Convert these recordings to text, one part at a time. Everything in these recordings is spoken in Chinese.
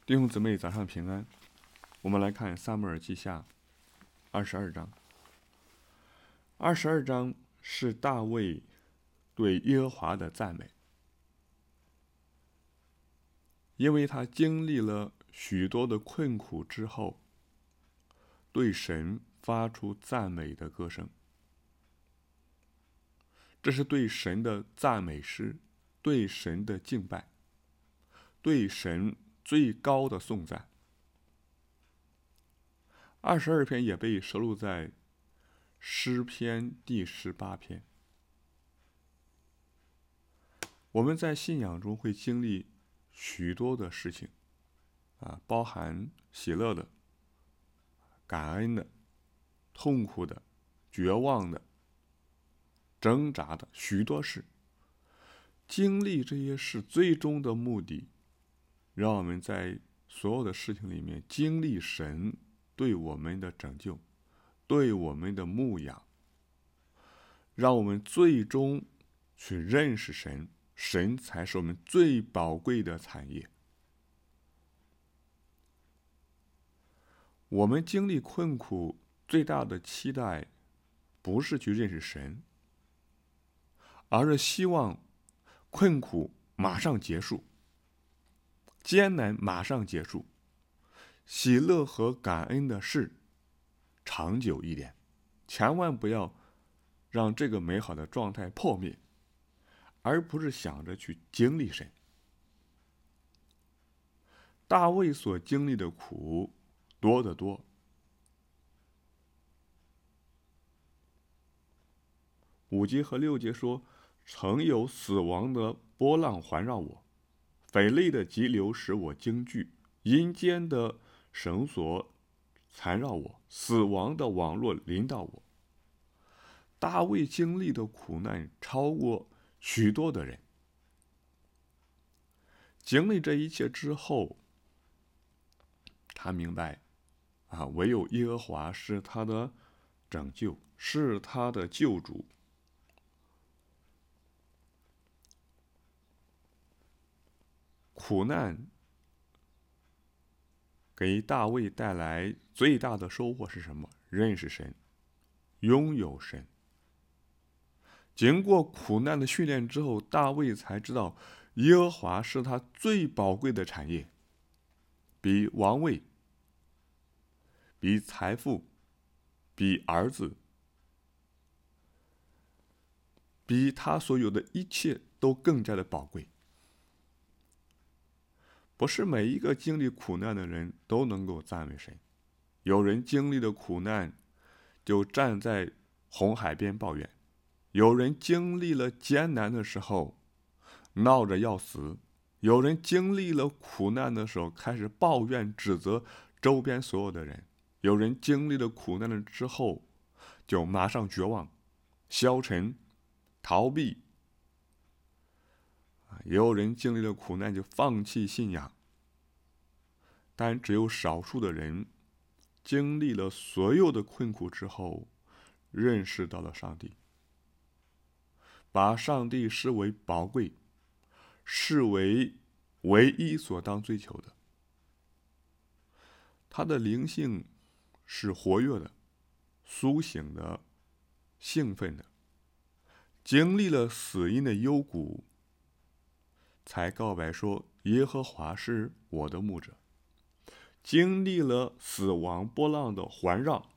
弟兄姊妹，早上平安。我们来看撒母耳记下22章。22章是大卫对耶和华的赞美，因为他经历了许多的困苦之后，对神发出赞美的歌声。这是对神的赞美诗，对神的敬拜，对神最高的颂赞。22篇也被收录在诗篇第18篇。我们在信仰中会经历许多的事情，包含喜乐的、感恩的、痛苦的、绝望的、挣扎的，许多事。经历这些事最终的目的，让我们在所有的事情里面经历神对我们的拯救，对我们的牧养，让我们最终去认识神，神才是我们最宝贵的产业。我们经历困苦最大的期待，不是去认识神，而是希望困苦马上结束，艰难马上结束，喜乐和感恩的事长久一点，千万不要让这个美好的状态破灭，而不是想着去经历神。大卫所经历的苦多得多。5节和6节说，曾有死亡的波浪环绕我，匪类的急流使我惊惧，阴间的绳索缠绕我，死亡的网络临到我。大卫经历的苦难超过许多的人。经历这一切之后，他明白唯有耶和华是他的拯救，是他的救主。苦难给大卫带来最大的收获是什么？认识神，拥有神。经过苦难的训练之后，大卫才知道耶和华是他最宝贵的产业，比王位、比财富、比儿子、比他所有的一切都更加的宝贵。不是每一个经历苦难的人都能够赞美神。有人经历了苦难，就站在红海边抱怨；有人经历了艰难的时候，闹着要死；有人经历了苦难的时候，开始抱怨指责周边所有的人；有人经历了苦难了之后，就马上绝望、消沉、逃避；也有人经历了苦难就放弃信仰。但只有少数的人经历了所有的困苦之后，认识到了上帝，把上帝视为宝贵，视为唯一所当追求的。他的灵性是活跃的、苏醒的、兴奋的，经历了死荫的幽谷，才告白说耶和华是我的牧者。经历了死亡波浪的环绕，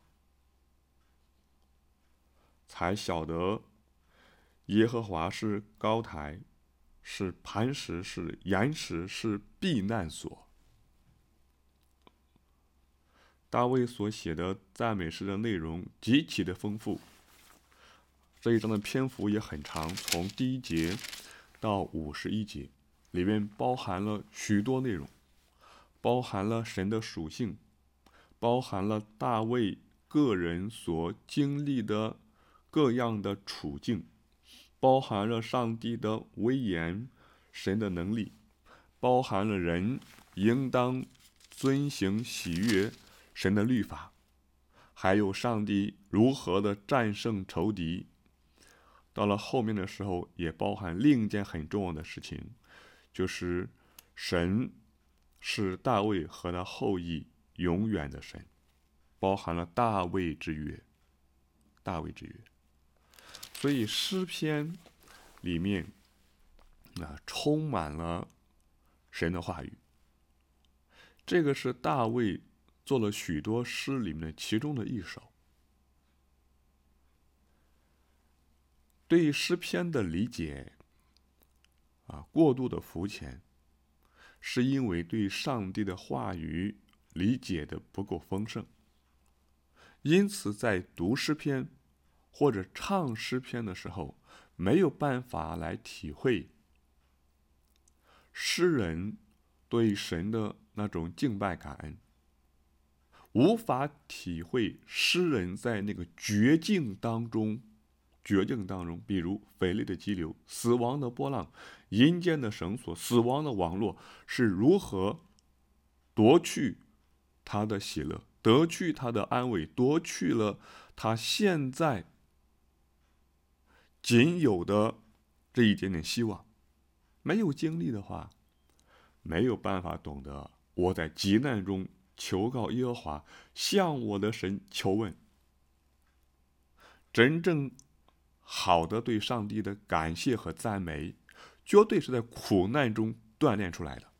才晓得耶和华是高台，是磐石，是岩石，是避难所。大卫所写的赞美诗的内容极其的丰富，这一章的篇幅也很长，从第1节到51节，里面包含了许多内容，包含了神的属性，包含了大卫个人所经历的各样的处境，包含了上帝的威严、神的能力，包含了人应当遵行喜悦神的律法，还有上帝如何的战胜仇敌。到了后面的时候，也包含另一件很重要的事情，就是神是大卫和他后裔永远的神，包含了大卫之约。大卫之约，所以诗篇里面充满了神的话语。这个是大卫做了许多诗里面的其中的一首。对诗篇的理解过度的肤浅，是因为对上帝的话语理解的不够丰盛，因此在读诗篇或者唱诗篇的时候，没有办法来体会诗人对神的那种敬拜感恩，无法体会诗人在那个绝境当中，比如匪类的激流、死亡的波浪、阴间的绳索、死亡的网络是如何夺去他的喜乐，夺去他的安慰，夺去了他现在仅有的这一点点希望。没有经历的话，没有办法懂得我在急难中求告耶和华，向我的神求问。真正好的对上帝的感谢和赞美，绝对是在苦难中锻炼出来的。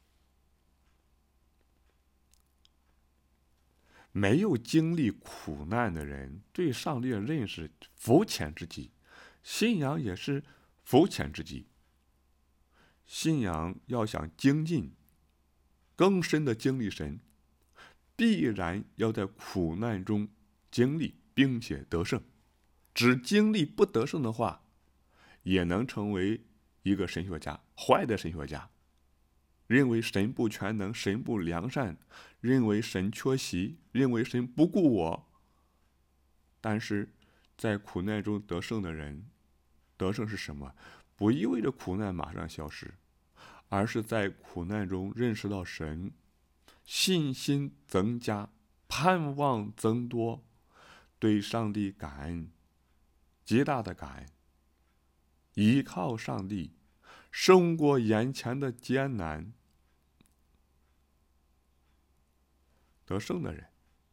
没有经历苦难的人，对上帝的认识肤浅之极，信仰也是肤浅之极。信仰要想精进，更深的经历神，必然要在苦难中经历，并且得胜。只经历不得胜的话，也能成为一个神学家，坏的神学家，认为神不全能，神不良善，认为神缺席，认为神不顾我。但是在苦难中得胜的人，得胜是什么？不意味着苦难马上消失，而是在苦难中认识到神，信心增加，盼望增多，对上帝感恩，极大的感恩，依靠上帝，胜过眼前的艰难，得胜的人。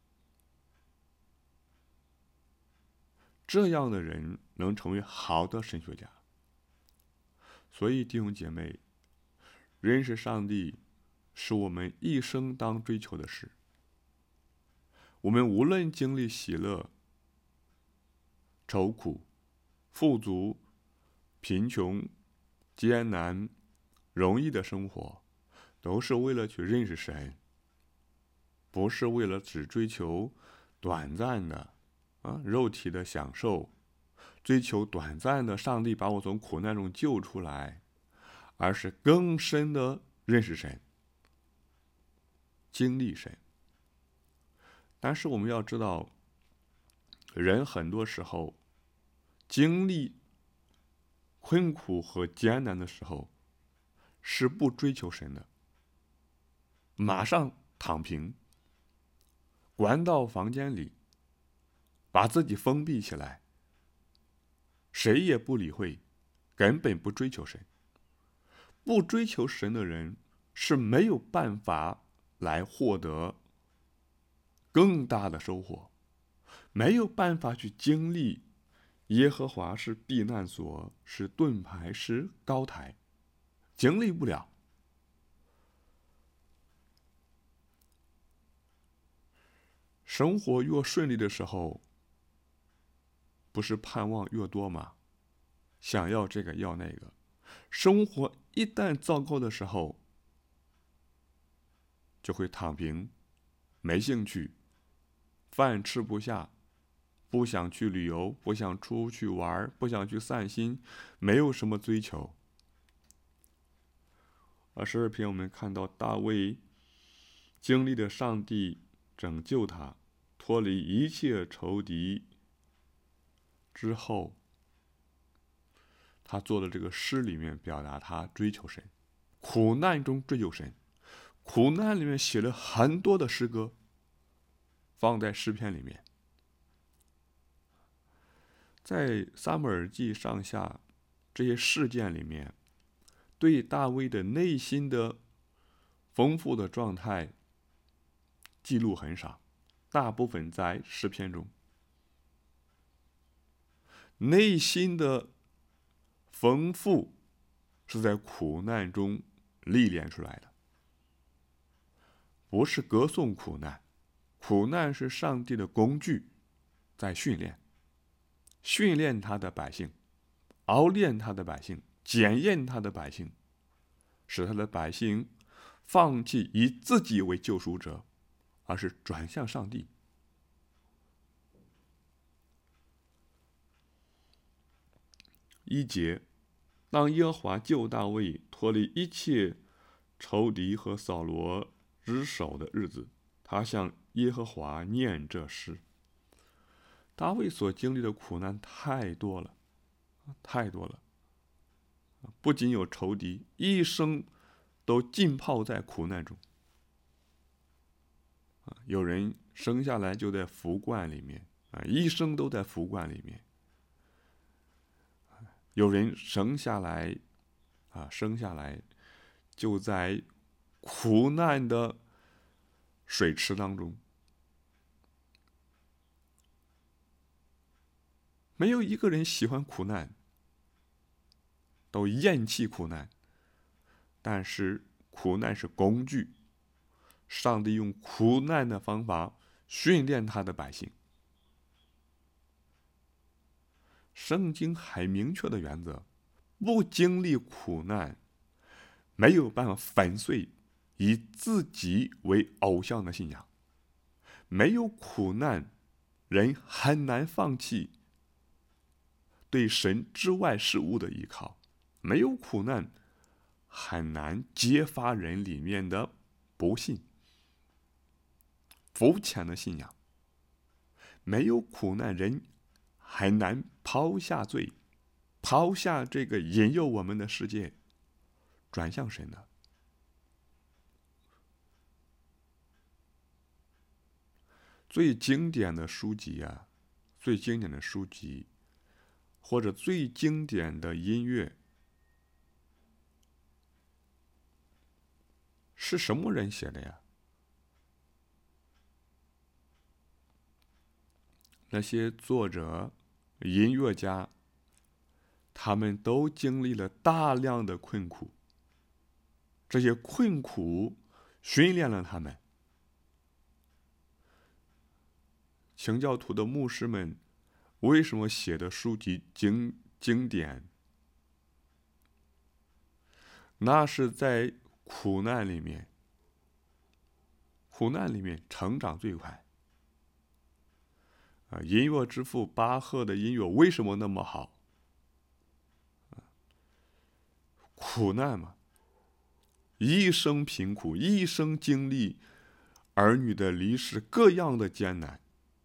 这样的人能成为好的神学家。所以弟兄姐妹，认识上帝是我们一生当追求的事。我们无论经历喜乐、愁苦、富足、贫穷、艰难、容易的生活，都是为了去认识神，不是为了只追求短暂的肉体的享受，追求短暂的上帝把我从苦难中救出来，而是更深的认识神，经历神。但是我们要知道，人很多时候经历困苦和艰难的时候，是不追求神的，马上躺平，关到房间里，把自己封闭起来，谁也不理会，根本不追求神。不追求神的人是没有办法来获得更大的收获，没有办法去经历耶和华是避难所，是盾牌，是高台，经历不了。生活越顺利的时候，不是盼望越多吗？想要这个要那个。生活一旦糟糕的时候，就会躺平，没兴趣，饭吃不下，不想去旅游，不想出去玩，不想去散心，没有什么追求。12篇我们看到大卫经历了上帝拯救他，脱离一切仇敌之后，他做的这个诗里面表达他追求神，苦难中追求神，苦难里面写了很多的诗歌，放在诗篇里面。在撒母耳记上下这些事件里面，对大卫的内心的丰富的状态记录很少，大部分在诗篇中。内心的丰富是在苦难中历练出来的，不是歌颂苦难，苦难是上帝的工具，在训练他的百姓，熬炼他的百姓，检验他的百姓，使他的百姓放弃以自己为救赎者，而是转向上帝。1节，当耶和华救大卫脱离一切仇敌和扫罗之手的日子，他向耶和华念这诗。大卫所经历的苦难太多了，不仅有仇敌，一生都浸泡在苦难中。有人生下来就在福冠里面，一生都在福冠里面。有人生下来就在苦难的水池当中。没有一个人喜欢苦难，都厌弃苦难。但是苦难是工具，上帝用苦难的方法训练他的百姓。圣经很明确的原则，不经历苦难，没有办法粉碎以自己为偶像的信仰。没有苦难，人很难放弃对神之外事物的依靠。没有苦难，很难揭发人里面的不信、肤浅的信仰。没有苦难，人很难抛下罪，抛下这个引诱我们的世界，转向神的。最经典的书籍或者最经典的音乐，是什么人写的呀？那些作者、音乐家，他们都经历了大量的困苦，这些困苦训练了他们。清教徒的牧师们为什么写的书籍经典？那是在苦难里面成长最快。音乐之父巴赫的音乐为什么那么好？苦难嘛，一生贫苦，一生经历儿女的离世，各样的艰难。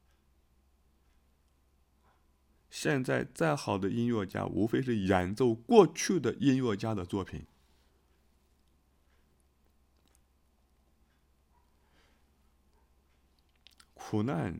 现在再好的音乐家，无非是演奏过去的音乐家的作品。苦难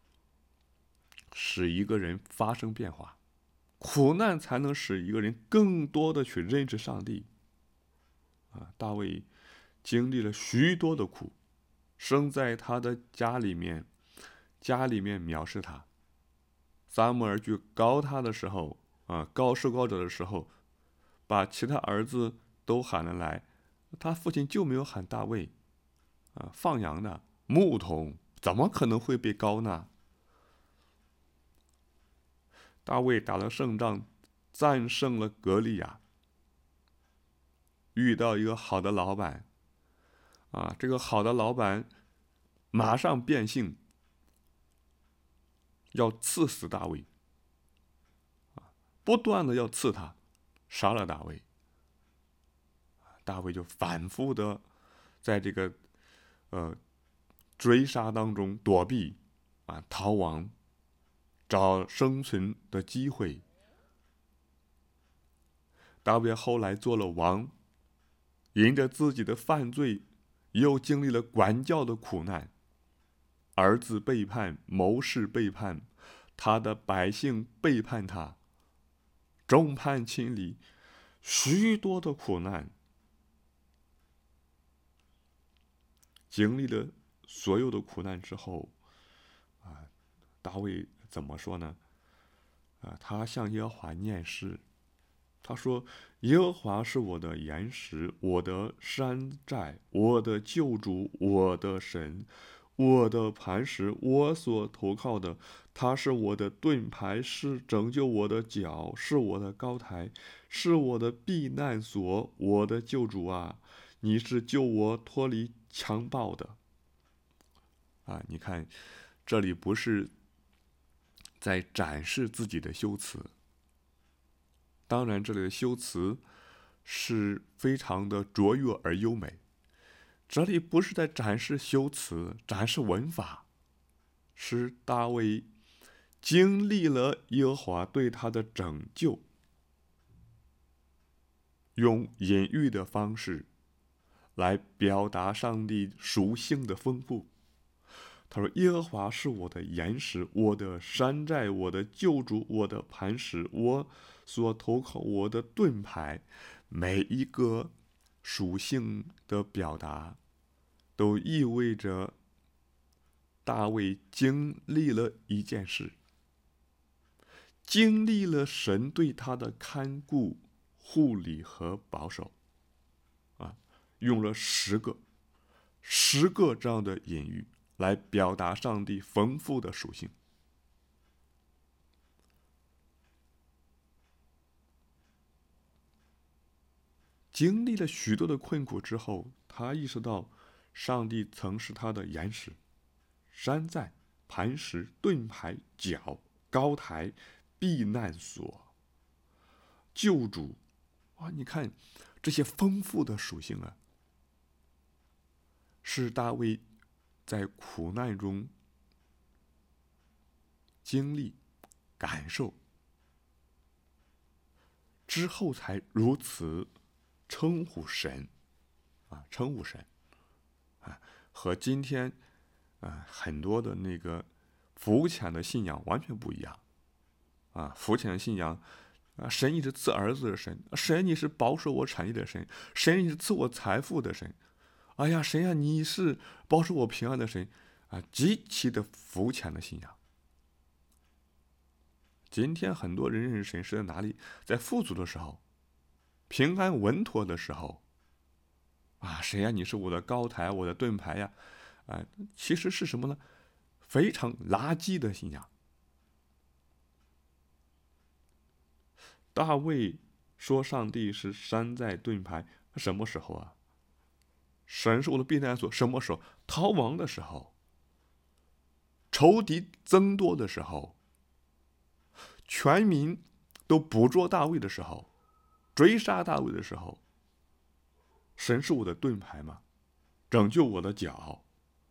使一个人发生变化，苦难才能使一个人更多的去认识上帝。大卫经历了许多的苦，生在他的家里面藐视他。撒母耳去高他的时候，高士高者的时候，把其他儿子都喊了来，他父亲就没有喊大卫。放羊的牧童怎么可能会被高呢？大卫打了胜仗，战胜了歌利亚，遇到一个好的老板，这个好的老板马上变性，要刺死大卫，不断的要刺他，杀了大卫。大卫就反复的在这个追杀当中躲避，逃亡，找生存的机会。大卫后来做了王，因着自己的犯罪，又经历了管教的苦难，儿子背叛，谋士背叛，他的百姓背叛他，众叛亲离，许多的苦难。 经历了所有的苦难之后，大卫怎么说呢？他向耶和华念诗，他说：耶和华是我的岩石，我的山寨，我的救主，我的神，我的磐石，我所投靠的。他是我的盾牌，是拯救我的脚，是我的高台，是我的避难所，我的救主啊，你是救我脱离强暴的。你看，这里不是在展示自己的修辞，当然这里的修辞是非常的卓越而优美。这里不是在展示修辞，展示文法，是大卫经历了耶和华对他的拯救，用隐喻的方式来表达上帝属性的丰富。他说：耶和华是我的岩石，我的山寨，我的救主，我的磐石，我所投靠，我的盾牌。每一个属性的表达都意味着大卫经历了一件事，经历了神对他的看顾、护理和保守。用了10个这样的隐喻来表达上帝丰富的属性。经历了许多的困苦之后，他意识到上帝曾是他的岩石、山寨、磐石、盾牌、脚、高台、避难所、救主。你看这些丰富的属性是大卫在苦难中经历、感受之后才如此称呼神，称呼神，和今天很多的那个肤浅的信仰完全不一样。肤浅的信仰，神你是赐儿子的神，神你是保守我产业的神，神你是赐我财富的神，哎呀，神呀，你是保守我平安的神，极其的肤浅的信仰。今天很多人认识神是在哪里？在富足的时候，平安稳妥的时候，神呀，你是我的高台，我的盾牌呀，其实是什么呢？非常垃圾的信仰。大卫说上帝是山寨盾牌，什么时候神是我的避难所，什么时候？逃亡的时候，仇敌增多的时候，全民都捕捉大卫的时候，追杀大卫的时候，神是我的盾牌吗？拯救我的脚，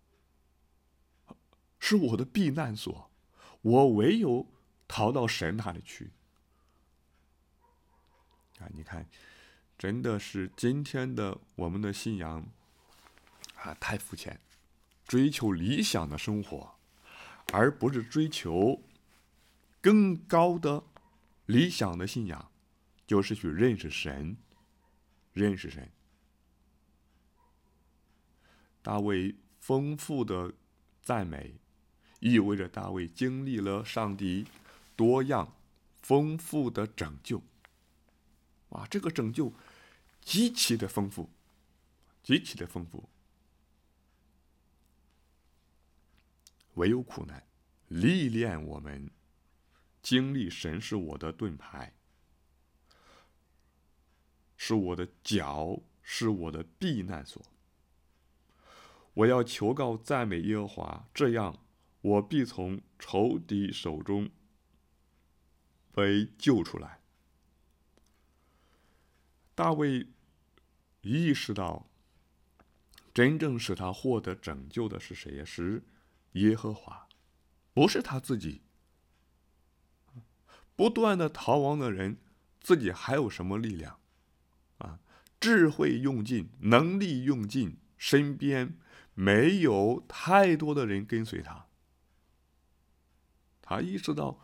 是我的避难所，我唯有逃到神那里去。你看，真的是今天的我们的信仰太肤浅，追求理想的生活，而不是追求更高的理想的信仰，就是去认识神，认识神。大卫丰富的赞美，意味着大卫经历了上帝多样丰富的拯救。这个拯救极其的丰富，极其的丰富。唯有苦难历练我们，经历神是我的盾牌，是我的脚，是我的避难所。我要求告赞美耶和华，这样我必从仇敌手中被救出来。大卫意识到，真正使他获得拯救的是谁？是耶和华，不是他自己。不断的逃亡的人，自己还有什么力量？智慧用尽，能力用尽，身边没有太多的人跟随他。他意识到，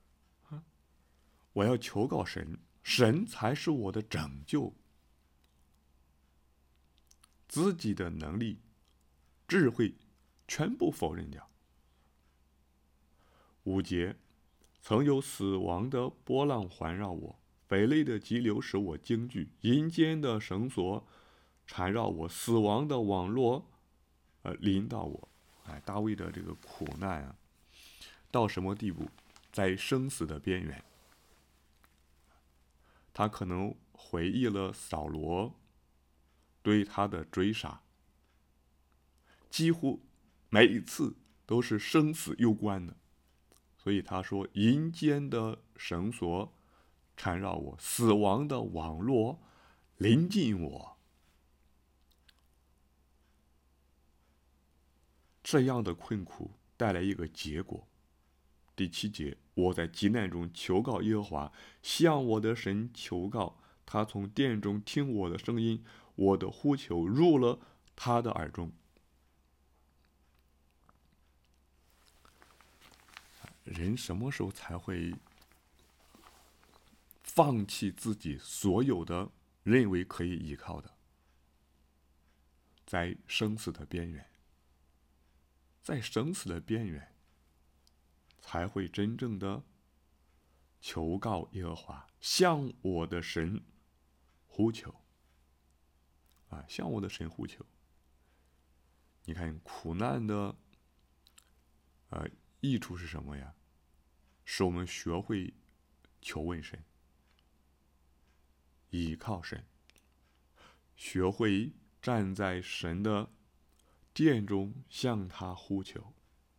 我要求告神，神才是我的拯救。自己的能力智慧全部否认掉。5节，曾有死亡的波浪环绕我，匪类的急流使我惊惧，阴间的绳索缠绕我，死亡的网络临到我。大卫的这个苦难啊，到什么地步？在生死的边缘。他可能回忆了扫罗对他的追杀，几乎每一次都是生死攸关的。所以他说，阴间的绳索缠绕我，死亡的网络临近我。这样的困苦带来一个结果。第7节，我在急难中求告耶和华，向我的神求告，他从殿中听我的声音，我的呼求入了他的耳中。人什么时候才会放弃自己所有的认为可以依靠的？在生死的边缘，在生死的边缘，才会真正的求告耶和华，向我的神呼求。向我的神呼求。你看苦难的益处是什么呀？使我们学会求问神，倚靠神，学会站在神的殿中向他呼求。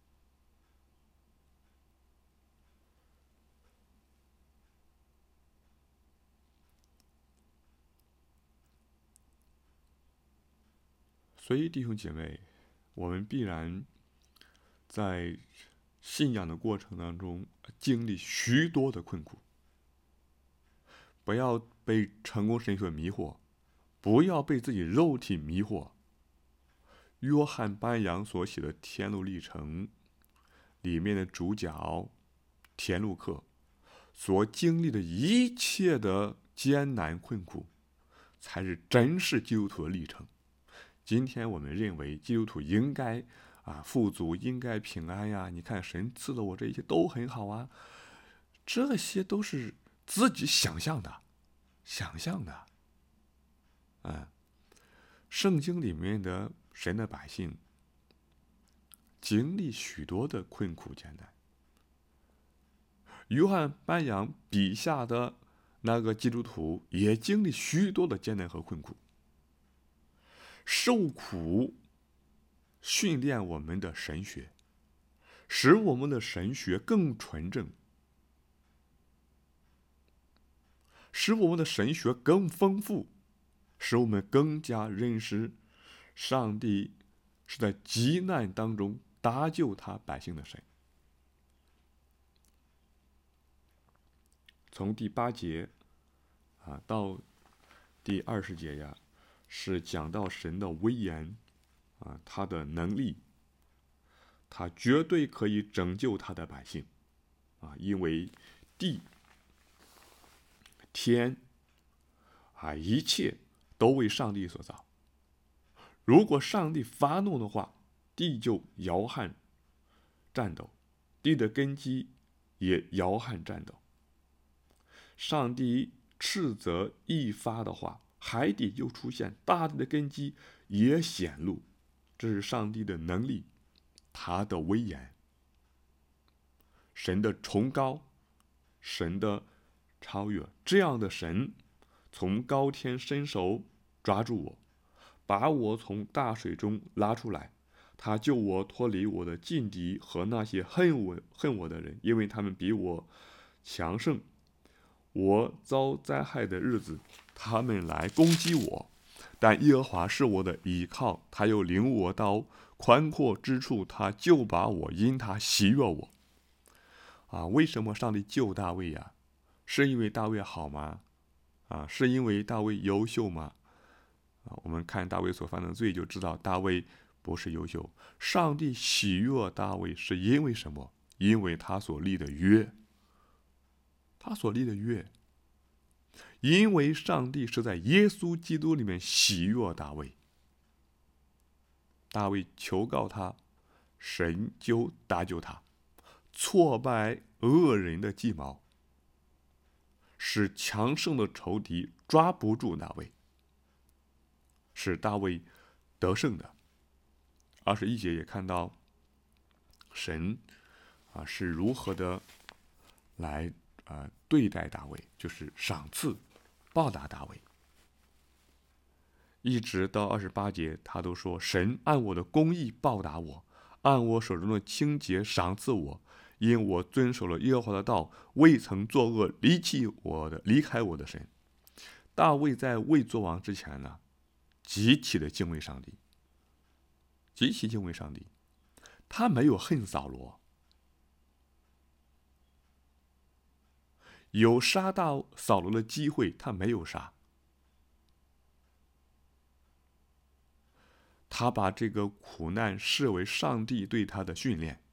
所以弟兄姐妹，我们必然在信仰的过程当中经历许多的困苦。不要被成功神学迷惑，不要被自己肉体迷惑。约翰班扬所写的《天路历程》里面的主角田路克所经历的一切的艰难困苦，才是真实基督徒的历程。今天我们认为基督徒应该富足，应该平安呀，你看神赐了我这一切都很好啊，这些都是自己想象的。圣经里面的神的百姓经历许多的困苦艰难。约翰班扬笔下的那个基督徒也经历许多的艰难和困苦。受苦训练我们的神学，使我们的神学更纯正，使我们的神学更丰富，使我们更加认识上帝是在急难当中搭救他百姓的神。从第8节到第20节呀，是讲到神的威严他的能力，他绝对可以拯救他的百姓因为地天一切都为上帝所造。如果上帝发怒的话，地就摇撼颤抖，地的根基也摇撼颤抖。上帝斥责一发的话，海底就出现，大地的根基也显露。这是上帝的能力，他的威严，神的崇高，神的超越。这样的神从高天伸手抓住我，把我从大水中拉出来，他救我脱离我的劲敌和那些恨我的人，因为他们比我强盛。我遭灾害的日子，他们来攻击我，但耶和华是我的依靠，他又领我到宽阔之处，他就把我因他喜悦我。为什么上帝救大卫呀？是因为大卫好吗？是因为大卫优秀吗？我们看大卫所犯的罪就知道大卫不是优秀。上帝喜悦大卫是因为什么？因为他所立的约。因为上帝是在耶稣基督里面喜悦大卫。 大卫求告他，神就搭救他，挫败恶人的计谋，使强盛的仇敌抓不住大卫，使大卫得胜的。21节也看到神是如何的来对待大卫，就是赏赐报答大卫。一直到28节，他都说神按我的公义报答我，按我手中的清洁赏赐我，因我遵守了耶和华的道，未曾作恶，离开我的神。大卫在未做王之前呢，极其的敬畏上帝，极其敬畏上帝，他没有恨扫罗，有杀到扫罗的机会，他没有杀。他把这个苦难视为上帝对他的训练，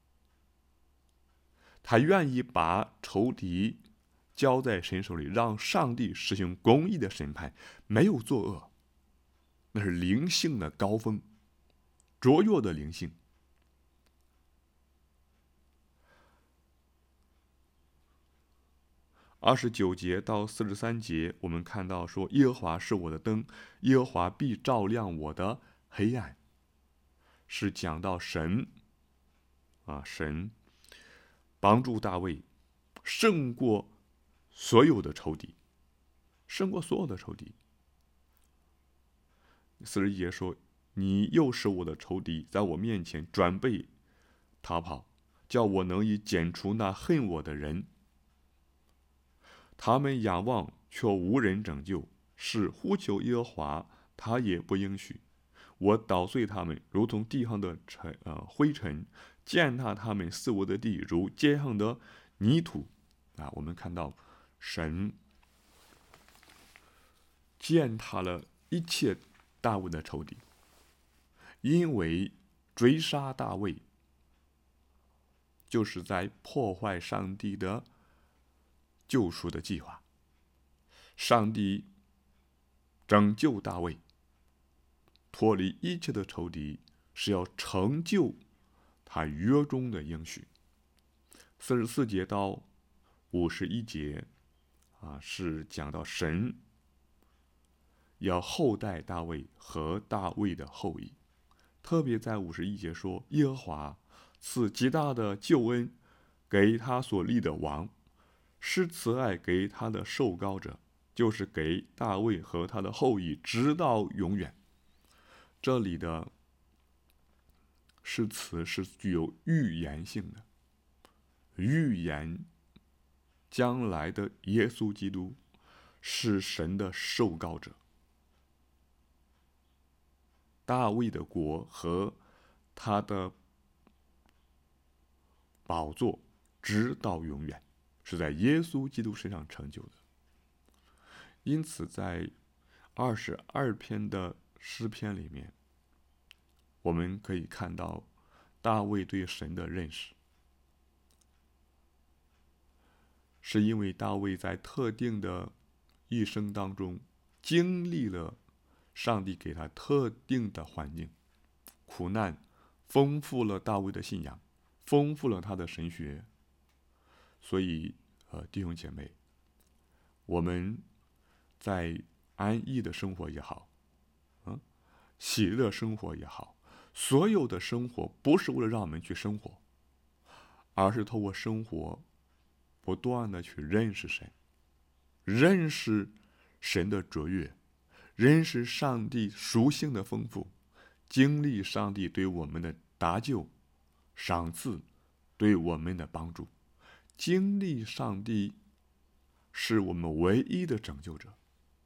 他愿意把仇敌交在神手里，让上帝实行公义的审判，没有作恶，那是灵性的高峰，卓越的灵性。29节到43节，我们看到说，耶和华是我的灯，耶和华必照亮我的黑暗，是讲到神神帮助大卫胜过所有的仇敌，胜过所有的仇敌。41节说，你又使我的仇敌在我面前转背逃跑，叫我能以剪除那恨我的人。他们仰望却无人拯救，是呼求耶和华，他也不应许。我捣碎他们，如同地上的灰尘，践踏他们四围的地，如街上的泥土。我们看到神践踏了一切大卫的仇敌，因为追杀大卫就是在破坏上帝的救赎的计划。上帝拯救大卫脱离一切的仇敌，是要成就他约中的应许。44节到51节是讲到神要厚待大卫和大卫的后裔。特别在51节说，耶和华赐极大的救恩给他所立的王，施慈爱给他的受膏者，就是给大卫和他的后裔直到永远。这里的诗词是具有预言性的，预言将来的耶稣基督是神的受膏者，大卫的国和他的宝座直到永远，是在耶稣基督身上成就的。因此在22篇的诗篇里面，我们可以看到大卫对神的认识，是因为大卫在特定的一生当中经历了上帝给他特定的环境，苦难丰富了大卫的信仰，丰富了他的神学。所以弟兄姐妹，我们在安逸的生活也好，喜乐生活也好，所有的生活不是为了让我们去生活，而是透过生活不断的去认识神，认识神的卓越，认识上帝属性的丰富，经历上帝对我们的搭救、赏赐，对我们的帮助，经历上帝是我们唯一的拯救者。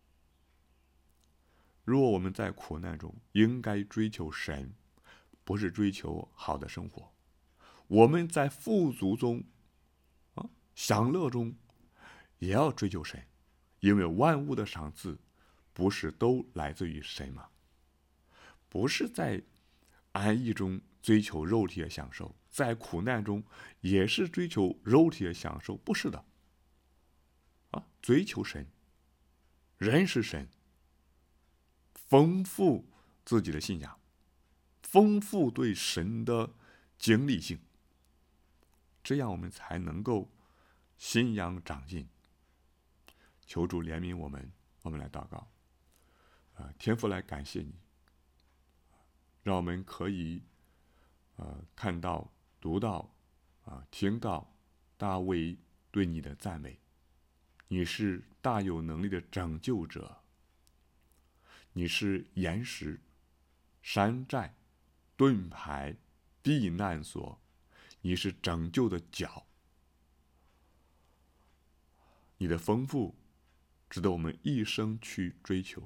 若我们在苦难中，应该追求神，不是追求好的生活。我们在富足中享乐中也要追求神，因为万物的赏赐不是都来自于神吗？不是在安逸中追求肉体的享受，在苦难中也是追求肉体的享受，不是的。追求神，认识神，丰富自己的信仰， 丰富对神的经历性，这样我们才能够信仰长进。求主怜悯我们，我们来祷告。天父，来感谢你，让我们可以看到、读到、听到大卫对你的赞美。你是大有能力的拯救者，你是岩石、山寨、盾牌、避难所，你是拯救的脚。你的丰富值得我们一生去追求。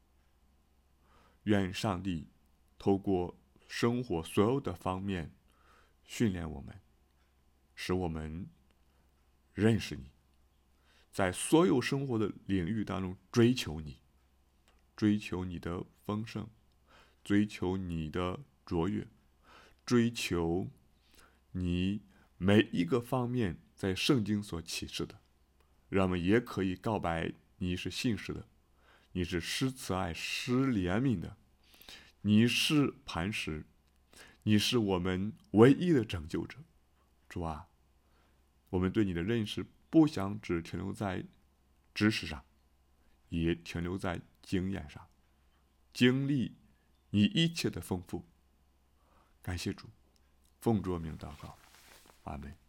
愿上帝透过生活所有的方面训练我们，使我们认识你，在所有生活的领域当中追求你，追求你的丰盛，追求你的卓越，追求你每一个方面在圣经所启示的，让我们也可以告白你是信实的，你是施慈爱、施怜悯的，你是磐石，你是我们唯一的拯救者。主啊，我们对你的认识不想只停留在知识上，也停留在经验上，经历你一切的丰富。感谢主，奉主名祷告，阿门。